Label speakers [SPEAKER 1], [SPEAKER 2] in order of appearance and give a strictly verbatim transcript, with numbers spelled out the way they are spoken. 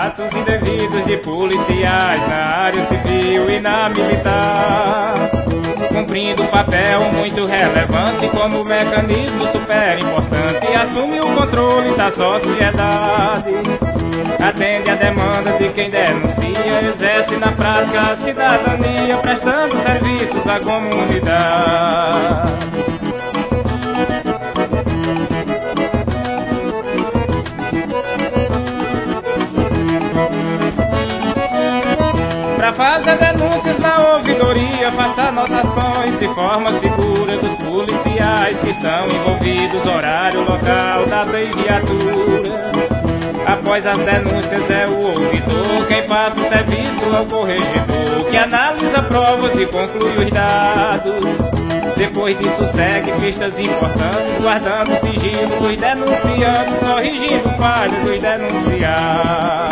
[SPEAKER 1] atos indevidos de policiais na área civil e na militar, cumprindo um papel muito relevante como mecanismo super importante, assume o controle da sociedade, atende a demanda de quem denuncia, exerce na prática a cidadania, prestando serviços à comunidade. Para fazer denúncias na ouvidoria, faça anotações de forma segura dos policiais que estão envolvidos, horário, local, data e viatura. Após as denúncias é o ouvidor quem passa o serviço ao corregedor, que analisa provas e conclui os dados. Depois disso segue pistas importantes, guardando sigilo dos denunciantes, corrigindo falhas dos denunciados.